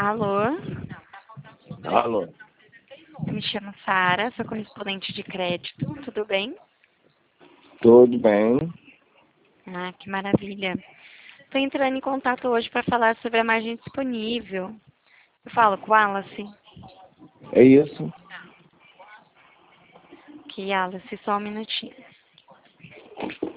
Alô, Alô, eu me chamo Sara, sou correspondente de crédito, tudo bem? tudo bem? Ah, que maravilha. Estou entrando em contato hoje para falar sobre a margem disponível. Eu falo com o Wallace? É isso? Que Wallace, só um minutinho.